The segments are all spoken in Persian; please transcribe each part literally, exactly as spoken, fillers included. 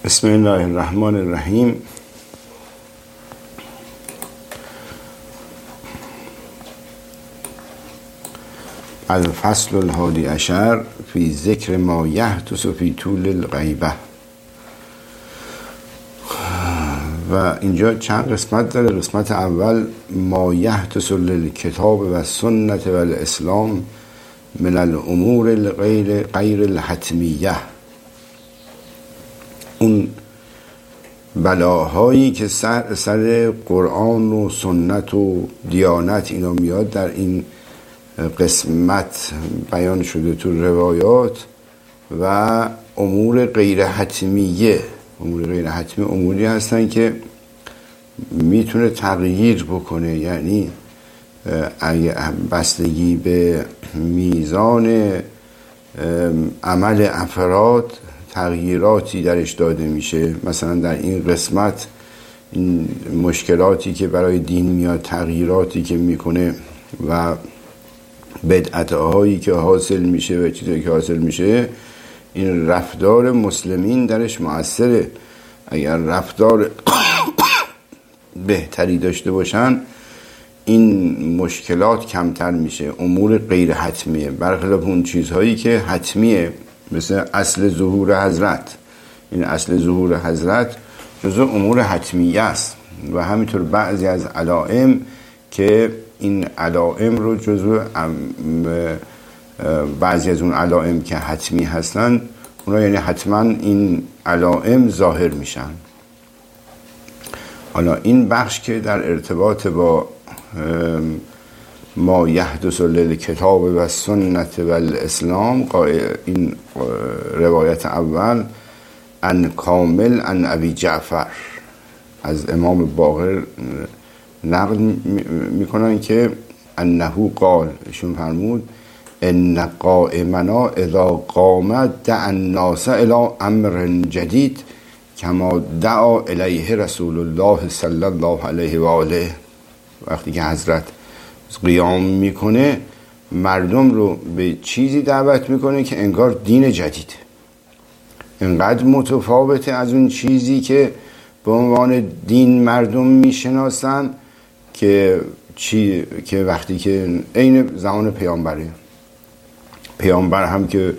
بسم الله الرحمن الرحیم. الفصل الحادی عشر فی ذکر ما یحدث فی طول الغیبه. و اینجا چند قسمت داره. قسمت اول ما یحدث للکتاب و سنت و الاسلام من الامور غیر غیر الحتمیه، اون بلاهایی که سر, سر قرآن و سنت و دیانت اینا میاد در این قسمت بیان شده تو روایات. و امور غیر حتمیه، امور غیر حتمی اموری هستن که میتونه تغییر بکنه، یعنی اگه بستگی به میزان عمل افراد تغییراتی درش داده میشه. مثلا در این قسمت این مشکلاتی که برای دین میاد، تغییراتی که میکنه و بدعت‌هایی که حاصل میشه و چیزایی که حاصل میشه، این رفتار مسلمین درش مؤثره. اگر رفتار بهتری داشته باشن این مشکلات کمتر میشه. امور غیر حتمیه برخلاف اون چیزهایی که حتمیه، مثل اصل ظهور حضرت. این اصل ظهور حضرت جزء امور حتمیه است و همینطور بعضی از علائم که این علائم رو جزء بعضی از اون علائم که حتمی هستن اونا یعنی حتما این علائم ظاهر میشن. حالا این بخش که در ارتباط با ما یحدث للکتاب و سنت و الاسلام، این روایت اول ان کامل ان ابی جعفر از امام باقر نقل میکنن که انه قال، ایشون فرمود ان قائمنا اذا قامت دع الناس الى امر جدید کما دعا الیه رسول الله صلی الله علیه و آله. وقتی که حضرت قیام میکنه مردم رو به چیزی دعوت میکنه که انگار دین جدید، انقدر متفاوته از اون چیزی که به عنوان دین مردم میشناسن که چی که وقتی که عین زمان پیامبره، پیامبر هم که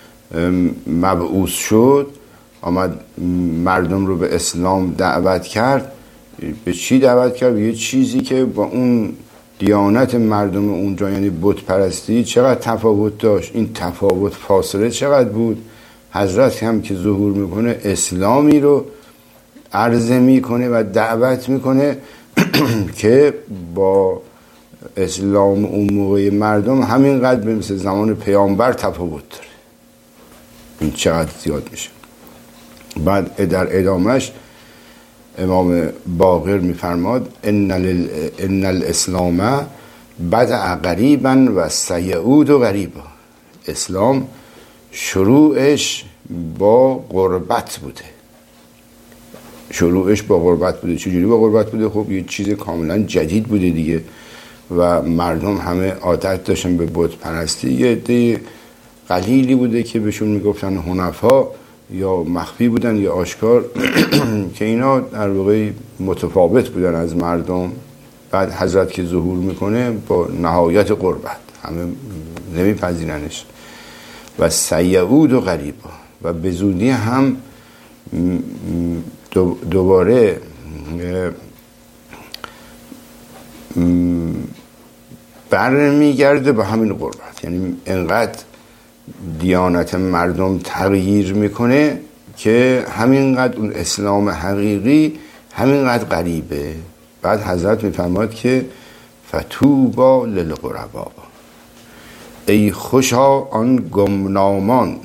مبعوث شد آمد مردم رو به اسلام دعوت کرد. به چی دعوت کرد؟ به یه چیزی که با اون دیانت مردم اونجا یعنی بت پرستی چقدر تفاوت داشت. این تفاوت فاصله چقدر بود. حضرت هم که ظهور میکنه اسلامی رو عرضه میکنه و دعوت میکنه که با اسلام اون موقع مردم همینقدر به مثل زمان پیامبر تفاوت داره. این چقدر زیاد میشه. بعد در ادامهش امام باقر میفرماد ان ان الاسلام بدأ غریبا و سیعود غریبا. اسلام شروعش با غربت بوده، شروعش با غربت بوده. چجوری با غربت بوده؟ خب یه چیز کاملا جدید بوده دیگه و مردم همه عادت داشتن به بت پرستی. یه عده قلیلی بوده که بهشون میگفتن حنفا، یا مخفی بودن یا آشکار که اینا در واقع متفاوت بودن از مردم. بعد حضرت که ظهور میکنه با نهایت غربت همه نمیپذیرنش و سیعود و غریبا و به زودی هم دوباره برمیگرده به همین غربت. یعنی انقدر دیانت مردم تغییر میکنه که همینقدر اون اسلام حقیقی همینقدر غریبه. بعد حضرت میفرماد که فتوبا للغربا، ای خوشا آن گمنامان،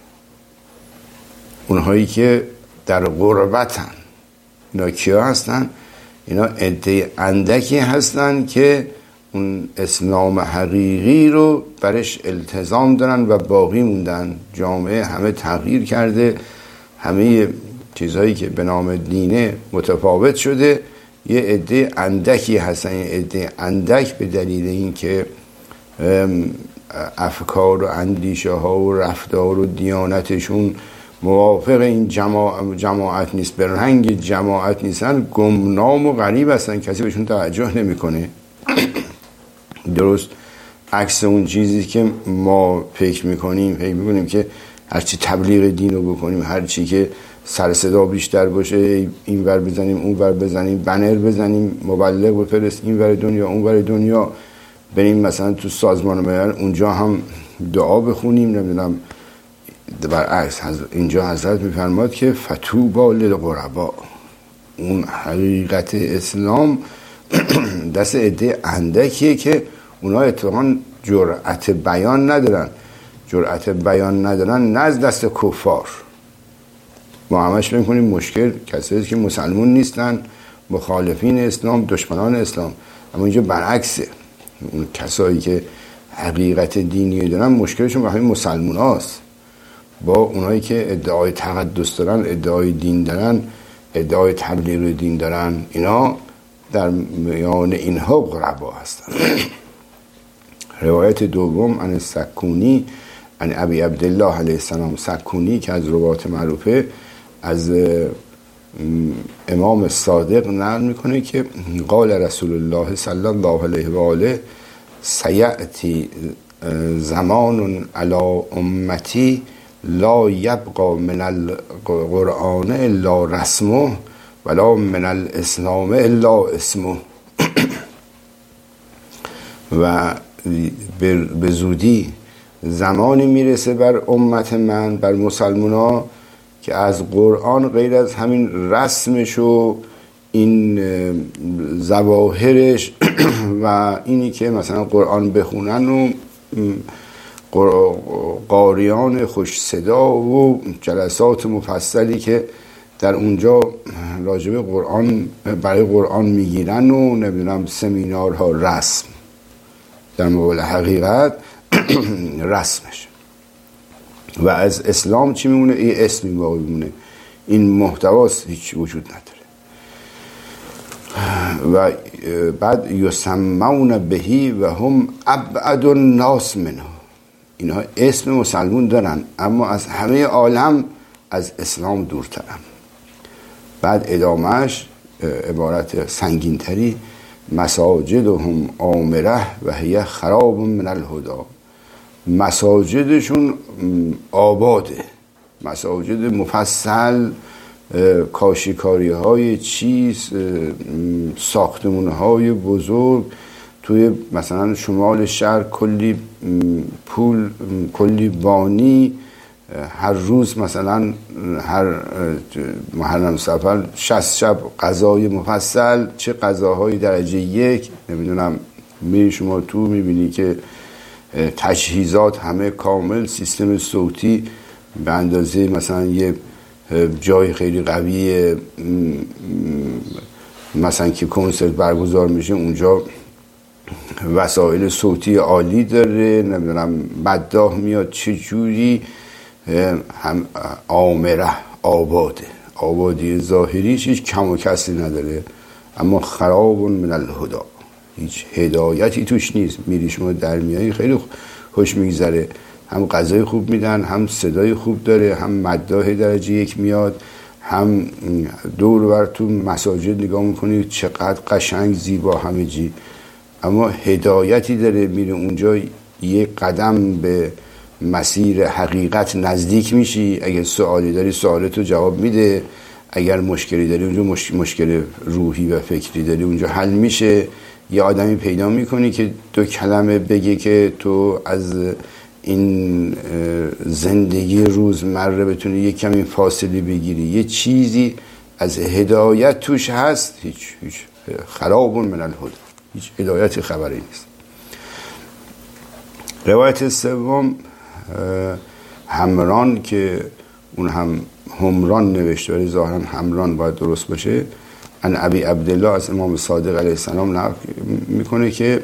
اونهایی که در غربتن. اینا کیا هستن؟ اینا عده اندکی هستن که اون اسلام حقیقی رو برش التزام دارن و باقی موندن. جامعه همه تغییر کرده، همه چیزهایی که به نام دینه متفاوت شده. یه عده اندکی هستن، یه عده اندک به دلیل این که افکار و اندیشه ها و رفتار و دیانتشون موافق این جماع... جماعت نیست، به رنگ جماعت نیستن، گمنام و غریب هستن، کسی بهشون توجه نمیکنه. درست عکس اون چیزی که ما فکر میکنیم، فکر میکنیم که هرچی تبلیغ دین رو بکنیم، هرچی که سر صدا بیشتر باشه، این ور بزنیم اون ور بزنیم، بنر بزنیم، مبلغ بفرست این ور دنیا اون ور دنیا، بریم مثلا تو سازمان ملل اونجا هم دعا بخونیم، نمیدونم. برعکس اینجا حضرت میفرماد که فتوبا للغربا، اون حقیقت اسلام دست عده اندکیه که اونا اتفاقا جرأت بیان ندارن. جرأت بیان ندارن نه از دست کفار، ما همش میکنیم مشکل کسایی که مسلمون نیستن، مخالفین اسلام، دشمنان اسلام. اما اینجا برعکسه، اون کسایی که حقیقت دینی دارن مشکلشون با همین مسلمون هاست، با اونایی که ادعای تقدس دارن، ادعای دین دارن، ادعای تبلیغ دین دارن، اینا در میان اینها غربا هستن. روایت دوم عن سکونی عن ابی عبدالله علیه السلام، سکونی که از روایات معروفه از امام صادق نقل میکنه که قال رسول الله صلی الله علیه و آله سیأتی زمان علی امتی لا یبقى من القرآن الا رسمه ولا من الاسلام الا اسمه. و به زودی زمانی میرسه بر امت من، بر مسلمان ها، که از قرآن غیر از همین رسمش و این ظواهرش و اینی که مثلا قرآن بخونن و قاریان خوش صدا و جلسات مفصلی که در اونجا راجب قرآن برای قرآن میگیرن و نمیدونم سمینارها، رسم در مقابل حقیقت رسمش. و از اسلام چی میمونه؟ این اسمی باقی میمونه، این محتواست هیچ وجود نداره. و بعد یسمون بهی و هم ابعد الناس منه، اینها اسم مسلمون دارن اما از همه عالم از اسلام دورترن. بعد ادامهش عبارت سنگین تری، مساجدهم آمره و هی خراب من الهدا، مساجدشون آباده، مساجد مفصل، کاشیکاری های چیز، ساختمون های بزرگ توی مثلا شمال شهر، کلی پول، کلی بانی، هر روز مثلا هر محرم سفر شصت شب غذای مفصل، چه غذاهای درجه یک، نمیدونم. میری شما تو میبینی که تجهیزات همه کامل، سیستم صوتی به اندازه مثلا یه جای خیلی قویه، مثلا که کنسرت برگزار میشه اونجا وسایل صوتی عالی داره، نمیدونم مداح میاد چه جوری، هم آمره، آباده، آبادی ظاهریش هیچ کم و کسری نداره اما خراب من الهدا، هیچ هدایتی توش نیست. میری شما در میایی خیلی خوش میگذره، هم غذای خوب میدن، هم صدای خوب داره، هم مداح درجه یک میاد، هم دور بر تو مساجد نگاه میکنی چقدر قشنگ زیبا همه جی، اما هدایتی داره. میره اونجا یک قدم به مسیر حقیقت نزدیک میشی، اگر سوالی داری سوالتو جواب میده، اگر مشکلی داری اونجا مش... مشکل روحی و فکری داری اونجا حل میشه. یه آدمی پیدا میکنی که دو کلمه بگه که تو از این زندگی روزمره بتونی یک کمی فاصله بگیری، یه چیزی از هدایت توش هست، هیچ هیچ خراب من الهدا، هیچ هدایت خبری نیست. روایت سوم همران که اون هم همران نوشته ولی ظاهرا همران باید درست باشه، ان ابی عبدالله از امام صادق علیه السلام نقل میکنه که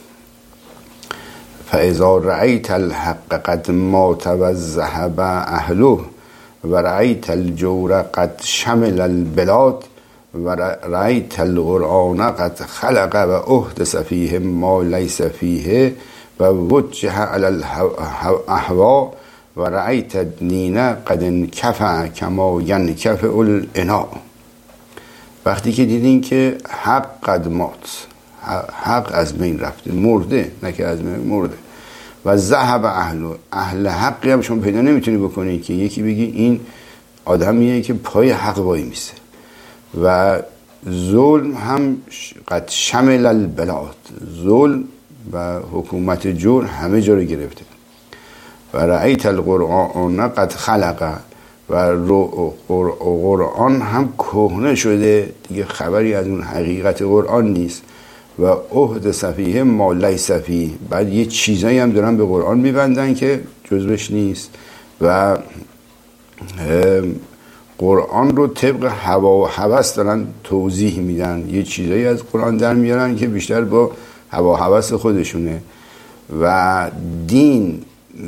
فاذا رأیت الحق قد مات و ذهب اهله و رأیت الجور قد شمل البلاد و رأیت القرآن قد خلق و احدث فیه ما لیس فیه و وجه علی الاهوا و رأیت الدین قد انکفأ کما ینکفأ الاناء. وقتی که دیدین که حق قد مات، حق از بین رفته، مرده، نه که از بین مرده، و ذهب اهل اهل حقی هم شما پیدا نمیتونی بکنی که یکی بگی این آدمیه که پای حق وای میسه. و ظلم هم قد شمل البلاد، ظلم و حکومت جور همه جا رو گرفته. و رأیت القرآن قد خلق، و قرآن هم کهنه شده دیگه، خبری از اون حقیقت قرآن نیست. و احدث فیه ما لیس فیه، بعد یه چیزایی هم دارن به قرآن میبندن که جزوش نیست و قرآن رو طبق هوا و هوس دارن توضیح میدن، یه چیزایی از قرآن در میارن که بیشتر با هوا و هوس خودشونه. و دین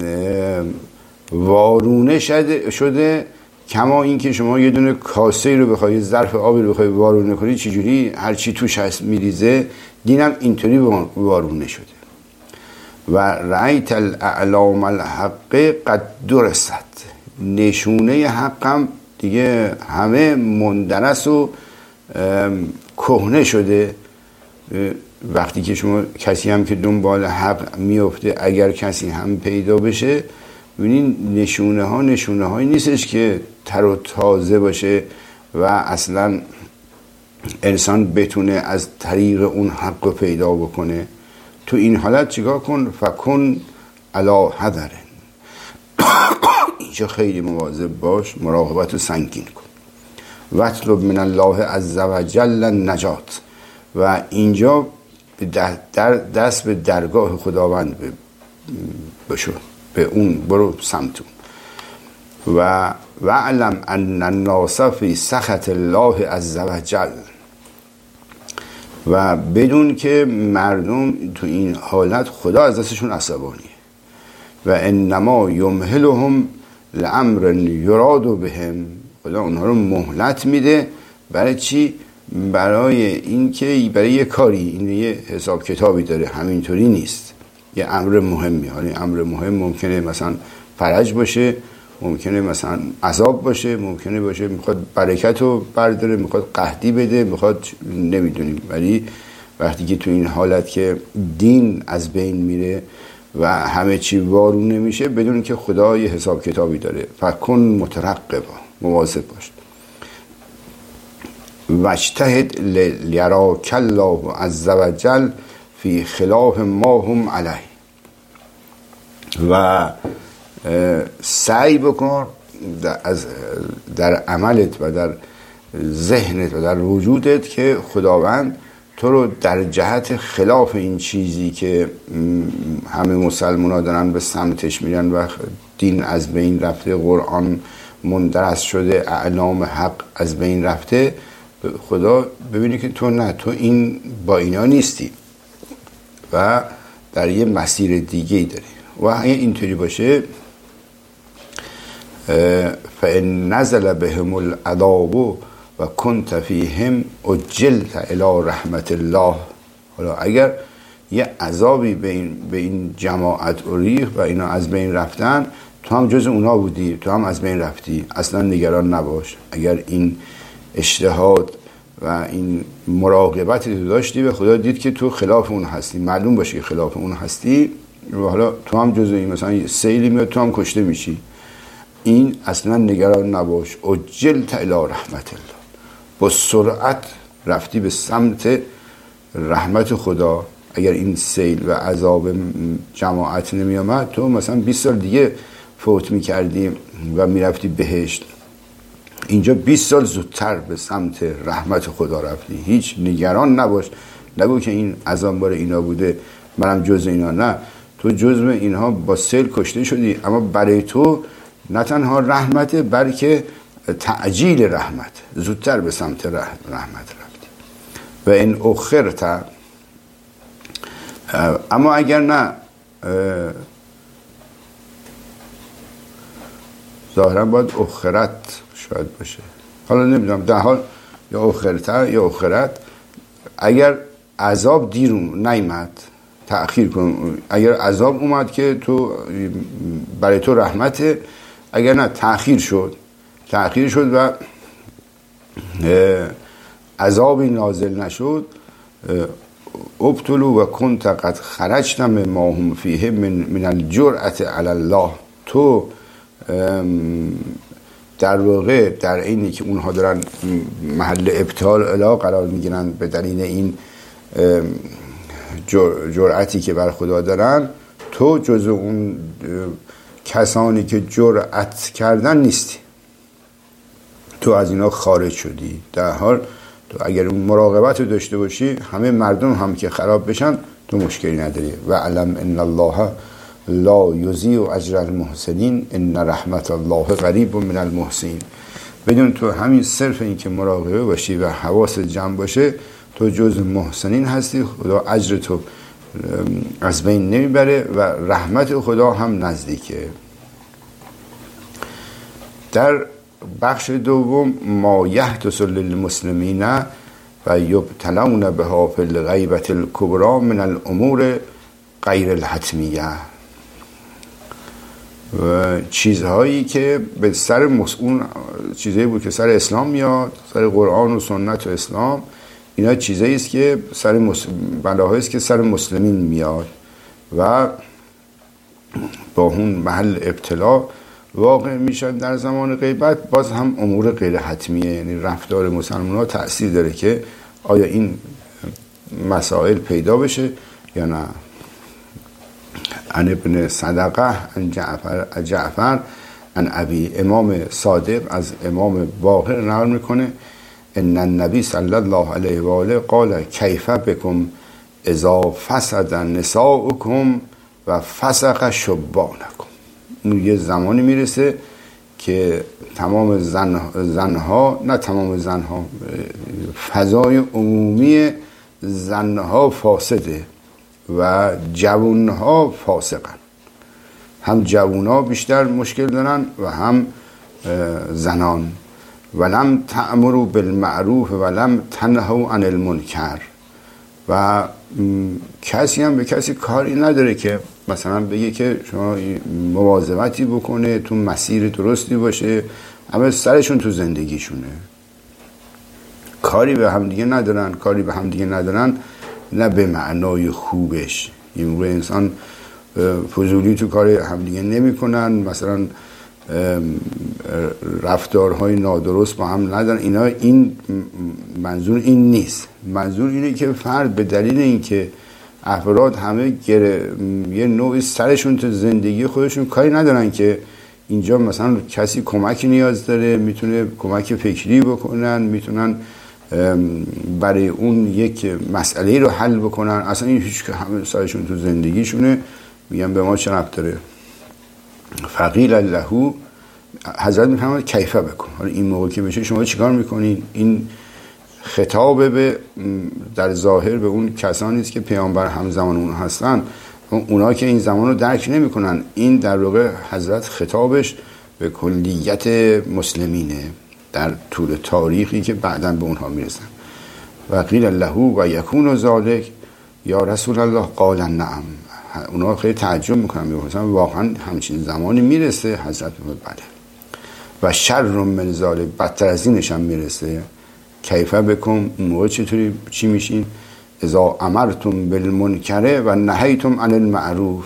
وارونه شده, شده کما این که شما یه دونه کاسه رو بخوای، ظرف آبی رو بخوای وارونه کنی، چجوری هر چی توش هست میریزه، دینم اینطوری وارونه شده. و رأیت الاعلام الحق قد درست، نشونه حقم دیگه همه مندرس و کهنه شده. وقتی که شما کسی هم که دنبال حق میفته، اگر کسی هم پیدا بشه، ببینین نشونه ها نشونه هایی نیستش که تر و تازه باشه و اصلا انسان بتونه از طریق اون حق رو پیدا بکنه. تو این حالت چیکار کن؟ فکن علی حذر، اینجا خیلی مواظب باش، مراقبت رو سنگین کن. واطلب من الله عز وجل النجات، و اینجا در دست به درگاه خداوند بشو، به اون برو سمتون. و وعلم ان الناس فی سخط الله عز وجل، و بدون که مردم تو این حالت خدا از دستشون عصبانیه. و انما یمهلهم لامر یراد بهم، خدا اونها رو مهلت میده. برای چی؟ برای این که برای یه کاری، این یه حساب کتابی داره، همینطوری نیست، یه امر مهمی. حالا امر مهم ممکنه مثلا فرج باشه، ممکنه مثلا عذاب باشه، ممکنه باشه میخواد برکت رو برداره، میخواد قحطی بده، میخواد نمیدونیم. ولی وقتی که تو این حالت که دین از بین میره و همه چی وارونه میشه، بدون که خدا یه حساب کتابی داره، فکن مترقبا، مواظب باش. واجتهد لیراک الله عز وجل فی خلاف ما هم علیه، و سعی بکن در, از در عملت و در ذهنت و در وجودت که خداوند تو رو در جهت خلاف این چیزی که همه مسلمان ها دارن به سمتش میرن و دین از بین رفته، قرآن مندرس شده، اعلام حق از بین رفته، خدا ببینی که تو نه، تو این با اینا نیستی و در یه مسیر دیگه ای داری. و اگه اینطوری باشه، فإن نزل بهم العذاب و کنت فیهم اجلت الی رحمت الله. حالا اگر یه عذابی به این, به این جماعت اریخ و اینا از بین رفتن، تو هم جز اونا بودی، تو هم از بین رفتی، اصلا نگران نباش. اگر این اجتهاد و این مراقبت رو داشتی و خدا دید که تو خلاف اون هستی، معلوم باشه که خلاف اون هستی، و حالا تو هم جز این مثلا سیلی میاد تو هم کشته میشی، این اصلا نگران نباش. اجلت الی رحمت الله، با سرعت رفتی به سمت رحمت خدا. اگر این سیل و عذاب جماعت نمی آمد، تو مثلا بیست سال دیگه فوت میکردی و میرفتی بهشت. اینجا بیست سال زودتر به سمت رحمت خدا رفتی. هیچ نگران نباش، نگو که این عذاب بار اینا بوده منم جز اینا. نه، تو جزء اینها با سیل کشته شدی، اما برای تو نه تنها رحمت، بلکه تعجیل رحمت، زودتر به سمت رحمت رفتی. و این اخرت، اما اگر نه، ظاهرا باید اخرت شاید باشه، حالا نمیدونم، در حال یا اخرت یا اخرت، اگر عذاب دیرون نیامد تأخیر کن. اگر عذاب اومد که تو برای تو رحمته، اگر نه تأخیر شد تأخیر شد و عذابی نازل نشد، ابتلوا و کنت قد خرجتم من ما هم فیه من, من الجرأت علی الله. تو در واقع در اینی که اونها دارن محل ابطال اله قرار میگیرن به دلیل این جرأتی که بر خدا دارن، تو جز اون کسانی که جرأت کردن نیستی، تو از اینا خارج شدی. در حال تو اگر اون مراقبت رو داشته باشی، همه مردم هم که خراب بشن تو مشکلی نداری. و علم ان الله لا یضیع اجر المحسنین ان رحمت الله قریب من المحسنین. بدون تو همین صرف این که مراقبه باشی و حواست جمع باشه، تو جز محسنین هستی، خدا اجر تو از بین نمیبره و رحمت خدا هم نزدیکه. در بخش دوم ما یحدث للمسلمین و یبتلون بها فی الغیبة الکبری من الامور غیر الحتمیه، و چیزهایی که به سر مسئول، چیزهایی بود که سر اسلام میاد، سر قرآن و سنت و اسلام، اینا چیزهایی است که سر مس... بلاهایی است که سر مسلمین میاد و با اون محل ابتلا واقع میشن در زمان غیبت. باز هم امور غیر حتمیه، یعنی رفتار مسلمان ها تأثیر داره که آیا این مسائل پیدا بشه یا نه. عن ابن صدقه عن جعفر جعفر عن ابی، امام صادق از امام باقر نقل میکنه ان النبی صلی الله علیه و آله قال کیف بکم اذا فسد نساؤکم و فسق شبانکم. اون یه زمانی میرسه که تمام زن زنها نه تمام زنها فضای عمومی زنها فاسده و جوانها فاسقن. هم جوانها بیشتر مشکل دارن و هم زنان. ولم تأمروا بالمعروف ولم تنهوا عن المنکر. و کسی هم به کسی کاری نداره که مثلا بگه که شما مواظبتی بکنه، تو مسیر درستی باشه، همه سرشون تو زندگیشونه، کاری به هم دیگه ندارن. کاری به هم دیگه ندارن نه به معنای خوبش، یه موقع انسان فضولی تو کار هم دیگه نمی کنن، مثلا رفتارهای نادرست با هم ندارن. اینا این منظور این نیست. منظور اینه که فرد به دلیل اینکه افراد همه گره یه نوعی سرشون تو زندگی خودشون کاری ندارن که اینجا مثلا کسی کمک نیاز داره، میتونه کمک فکری بکنن، میتونن برای اون یک مسئله رو حل بکنن، اصلا این هیچ که همه سرشون تو زندگیشونه، میگن به ما چه ربط داره. فقیل له، حضرت میفرماید کیفه بکن. حالا این موقع که بشه شما چیکار میکنین؟ این خطاب به در ظاهر به اون کسانی است که پیامبر همزمان اون هستن، اونا که این زمان رو درک نمیکنن. این در واقع حضرت خطابش به کلیت مسلمینه در طول تاریخی که بعداً به اونها میرسن. و قیل له و یکون ذالک یا رسول الله قال نعم. اونا خیلی تعجب میکنن، میگن واقعا همچین زمانی میرسه؟ حضرت میگه بله. و شر من ذالک، بدتر از اینش هم میرسه. کیفه بکن، موقع چطوری چی میشین؟ اذا امرتم بالمنکر و نهیتم عن المعروف.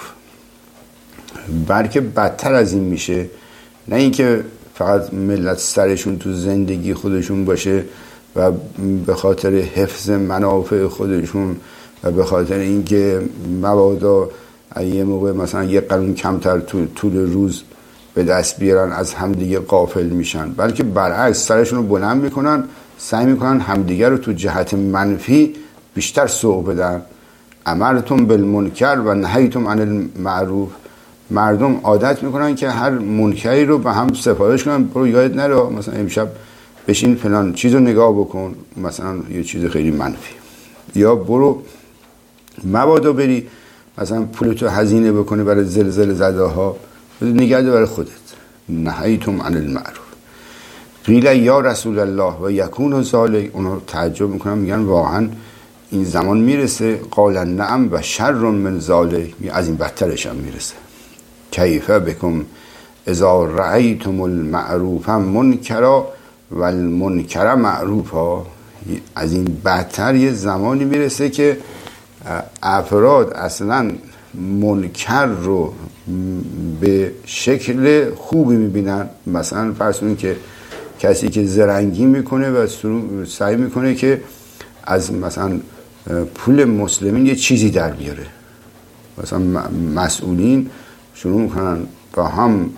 بلکه بدتر از این میشه، نه اینکه فقط ملت سرشون تو زندگی خودشون باشه و به خاطر حفظ منافع خودشون و به خاطر اینکه مبادا یه موقع مثلا یه قرون کمتر تو طول روز به دست بیارن از همدیگه غافل میشن، بلکه برعکس سرشون رو بلند میکنن، سعی میکنن همدیگه رو تو جهت منفی بیشتر سوق بدن. امرتم بالمنکر و نهیتم عن المعروف. مردم عادت میکنن که هر منکری رو به هم سفارش کنن، برو یادت نره مثلا امشب بشین فلان چیزو نگاه بکن، مثلا یه چیز خیلی منفی، یا برو مبادا بری مثلا پولتو هزینه بکنی برای زلزله زده ها، نگرده برای خودت. نهیتم عن المعروف. قیل یا رسول الله و یکون ذالک. اونا تعجب میکنن، میگن واقعا این زمان میرسه قال نعم و شر من ذلک، از این بدترش هم میرسه. کیف بکم اذا رأیتم المعروف منکرا و المنکر معروفا، از این بدتر یه زمانی میرسه که افراد اصلا منکر رو به شکل خوبی میبینن. مثلا فرض کنید که کسی که زرنگی میکنه و سعی میکنه که از مثلا پول مسلمین یه چیزی در بیاره، مثلا مسئولین شروع میکنن با هم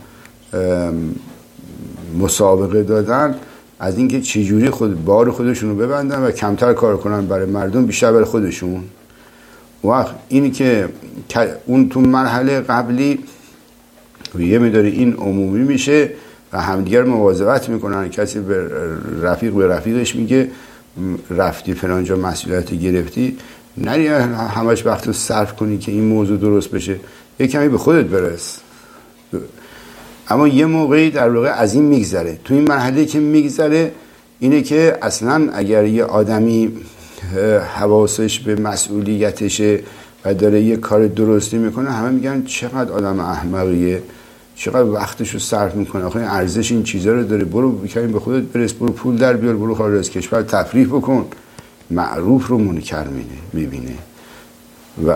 مسابقه دادن از اینکه چجوری خود بار خودشون رو ببندن و کمتر کار کنن برای مردم، بیشتر برای خودشون. وقت اینی که اون تو مرحله قبلی یه میداری این عمومی میشه و همدیگر مواظبت میکنن. کسی به رفیق به رفیقش میگه رفتی فلانجا مسئولیت گرفتی، نری همش وقت رو صرف کنی که این موضوع درست بشه، یه کمی به خودت برس. اما یه موقعی در واقع از این میگذره. تو این مرحله که میگذره اینه که اصلا اگر یه آدمی حواسش به مسئولیتشه و داره یه کار درستی میکنه، همه میگن چقدر آدم احمقیه، چقدر وقتش رو صرف میکنه، آخه ارزش این چیزا رو داره، برو بکنی به خودت برس، برو پول در بیار، برو خارج از کشور تفریح بکن. معروف رو منکر میبینه و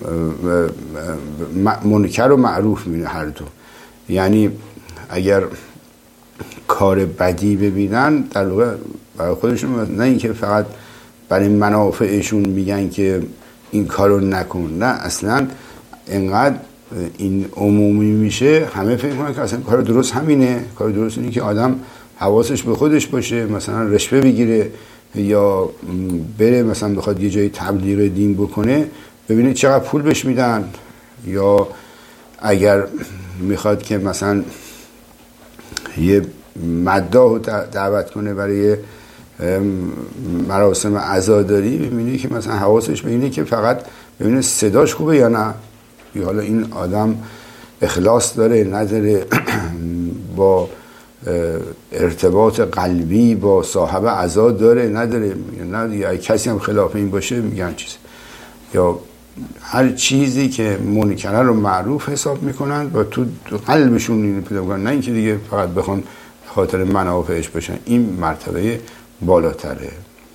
منکر و معروف میبینه هر دو. یعنی اگر کار بدی ببینن در واقع برای خودشون، نه اینکه فقط برای منافعشون میگن که این کارو نکن، نه اصلا انقدر این عمومی میشه همه فکر کنن که اصلا کار درست همینه. کار درست اینه که آدم حواسش به خودش باشه، مثلا رشوه بگیره یا بره مثلا بخواد یه جایی تبلیغ دین بکنه ببینه چقدر پول بهش میدن، یا اگر میخواد که مثلا یه مداح دعوت کنه برای مراسم عزاداری، ببینه که مثلا حواسش به اینه که فقط ببینه صداش خوبه یا نه، یا حالا این آدم اخلاص داره نداره، با ارتباط قلبی با صاحب عزا داره نداره، نه یا کسی هم خلاف این باشه میگن چیز، یا هر چیزی که منکر رو معروف حساب میکنن و تو قلبشون اینو پیدا کنن، نه اینکه دیگه فقط بخوان خاطر منافعش باشن. این مرتبه بالاتره.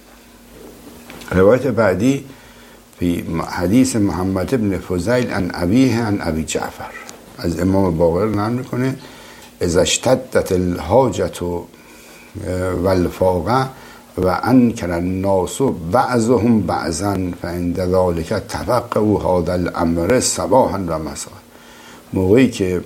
روایت بعدی فی حدیث محمد ابن فضیل عن ابیه عن ابی جعفر، از امام باقر نقل میکنه اذا اشتدت الحاجت والفاقه و انکر الناس بعضهم بعضا فعند ذلک توقعوا هذا الامر صباحا و مساء. موقعی که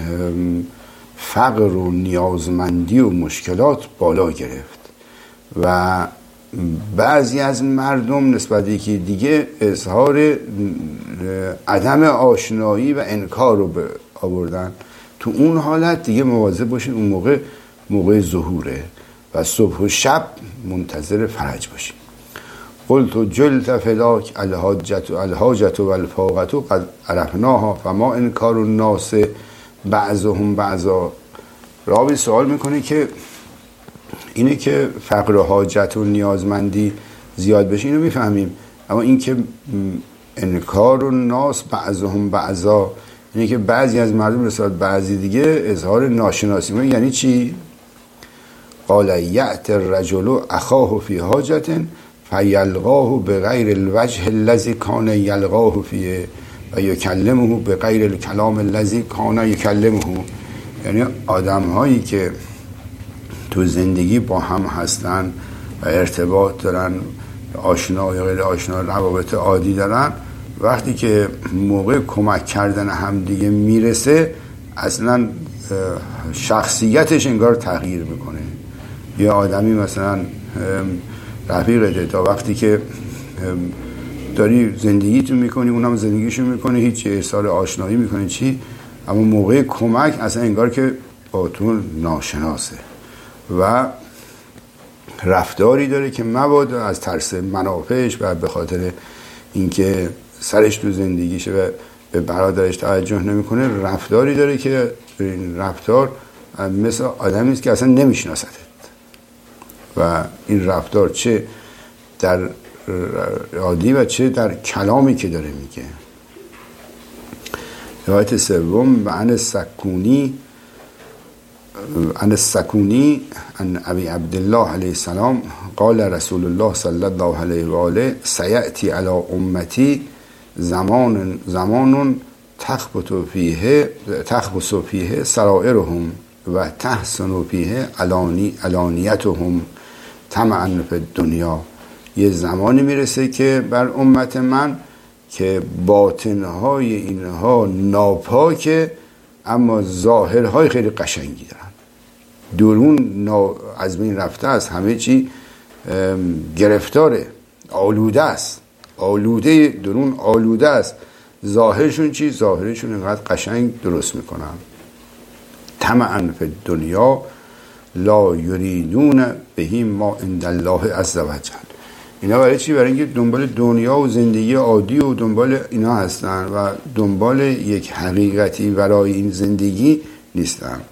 فقر و نیازمندی و مشکلات بالا گرفت و بعضی از مردم نسبت به یکی دیگه اظهار عدم آشنایی و انکار رو آوردن، تو اون حالت دیگه مواظب باشین، اون موقع موقع ظهوره و صبح و شب منتظر فرج باشین. قلت جلت فلاک الحاجت الحاجت والفاقت قد عرفناها فما انکار الناس بعضهم بعضا. راوی سوال میکنه که اینه که فقر و حاجت و نیازمندی زیاد بشه اینو میفهمیم، اما این که انکار الناس بعضهم بعضا، اینه که بعضی از مردم رسالت بعضی دیگه اظهار ناشناسی میکنه، یعنی چی؟ قال یأتی الرجل اخاه فی حاجت فیلقاه بغیر الوجه الذی کان یلقاه فیه و یکلمه بغیر الکلام الذی کان یکلمه. یعنی آدم هایی که تو زندگی با هم هستن و ارتباط دارن، آشنا یا غیر آشنا روابط عادی دارن، وقتی که موقع کمک کردن هم دیگه میرسه اصلا شخصیتش انگار تغییر میکنه. یه آدمی مثلا رفیقته، تا وقتی که داری زندگیتون میکنی اونم زندگیشون میکنه، هیچ احساس آشنایی میکنه چی، اما موقع کمک اصلا انگار که با تو ناشناسه و رفتاری داره که مبادا از ترس منافعش و به خاطر اینکه سرش تو زندگیشه و به برادرش توجه نمیکنه، رفتاری داره که این رفتار مثل آدمی است که اصلا نمیشناستت و این رفتار چه در عادی و چه در کلامی که داره میگه. روایت سوم و عن السکونی عن السکونی عن ابی عبدالله علیه السلام قال رسول الله صلی الله علیه و آله سیأتی علی امتی زمان زمان تخبط فیه تخبص فیه سرائرهم و تحسن فیه علانی علانیتهم طمعا فی الدنیا. یه زمانی میرسه که بر امت من که باطنهای اینها ناپاکه اما ظاهرهای خیلی قشنگی دارن. درون از بین رفته است، همه چی گرفتاره، آلوده است، آلوده درون آلوده است. ظاهرشون چی؟ ظاهرشون اینقدر قشنگ درست میکنن. طمعا فی دنیا لا یریدون بهی ما عند الله عز وجل. اینا برای چی؟ برای اینکه دنبال دنیا و زندگی عادی و دنبال اینا هستن و دنبال یک حقیقتی برای این زندگی نیستن.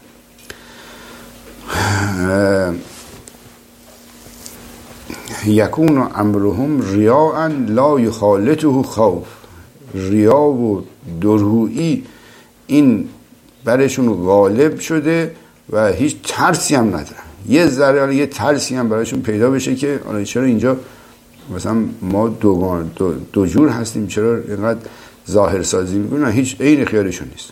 یکون امرهم ریاء لا یخالطه خوف. ریا و درویی این برشون غالب شده و هیچ ترسی هم ندارن. یه ذره یه ترسی هم براشون پیدا بشه که چرا اینجا مثلا ما دو, دو, دو جور هستیم، چرا اینقدر ظاهر سازی میکنن؟ هیچ عین خیالشون نیست.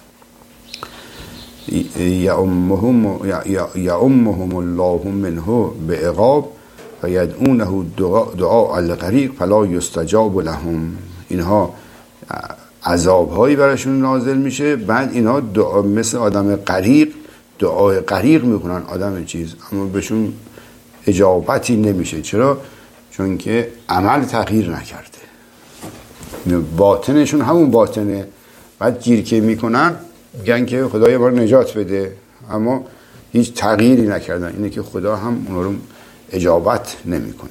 یأمهم یأمهم الله منه بعقاب و یدعونه دعاء الغریق فلا یستجاب لهم. اینها عذابهایی براشون نازل میشه، بعد اینها دعا مثل آدم غریق دعای غریق میکنن، آدم چیز، اما بهشون اجابتی نمیشه. چرا؟ چون که عمل تغییر نکرده، باطنشون همون باطنه. بعد گیر که میکنن میگن که خدایا ما رو نجات بده، اما هیچ تغییری نکردن. اینه که خدا هم اون رو اجابت نمیکنه.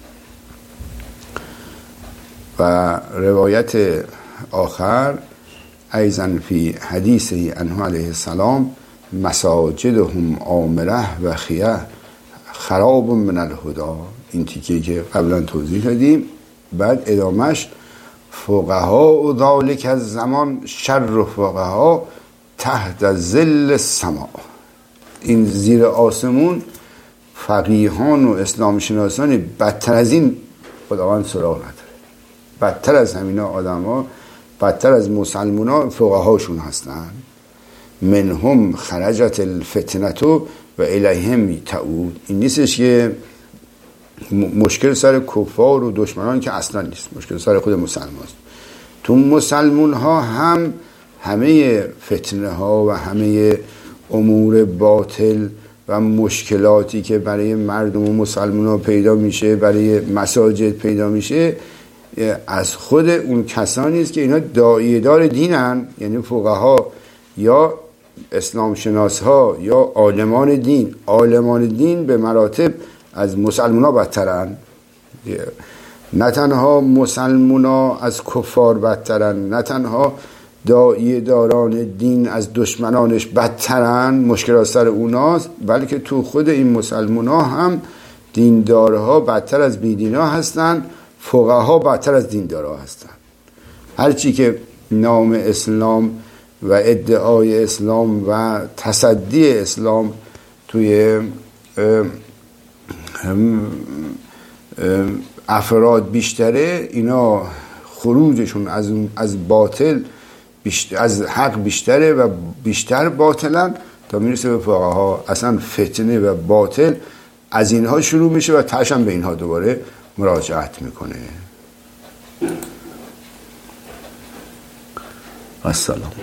و روایت آخر ایضا فی حدیثی عنه علیه السلام مساجدهم آمره و خیه خراب من الهدا. این تیکه که قبلا توضیح دادیم. بعد ادامش فقها و ذالک از زمان شر فقها تحت ظل السماء. این زیر آسمون فقیهان و اسلام شناسان بدتر از این خداوند سراغ نداره. بدتر از همینا آدم ها، بدتر از مسلمان ها فقهاشون هستن. منهم خرجت الفتنتو و الیهم تعود. این نیستش که مشکل سر کفار و دشمنان که اصلا نیست، مشکل سر خود مسلمان است. تو مسلمان ها هم همه فتنه ها و همه امور باطل و مشکلاتی که برای مردم و مسلمان ها پیدا میشه، برای مساجد پیدا میشه، از خود اون کسانی است که اینا داعیه دار دینن، یعنی فقها یا اسلام شناس ها یا عالمان دین. عالمان دین به مراتب از مسلمان ها بدترن. نه تنها مسلمان ها از کفار بدترن، نه تنها داعیه داران دین از دشمنانش بدترن، مشکلات سر اوناست، بلکه تو خود این مسلمان ها هم دیندارها بدتر از بیدینا هستن، فقها بدتر از دیندارها هستن. هرچی که نام اسلام و ادعای اسلام و تصدی اسلام توی افراد بیشتره، اینا خروجشون از از باطل بیشتر، از حق بیشتره و بیشتر باطلن تا میرسه به فقها. اصلا فتنه و باطل از اینها شروع میشه و تاش هم به اینها دوباره مراجعت میکنه. السلام.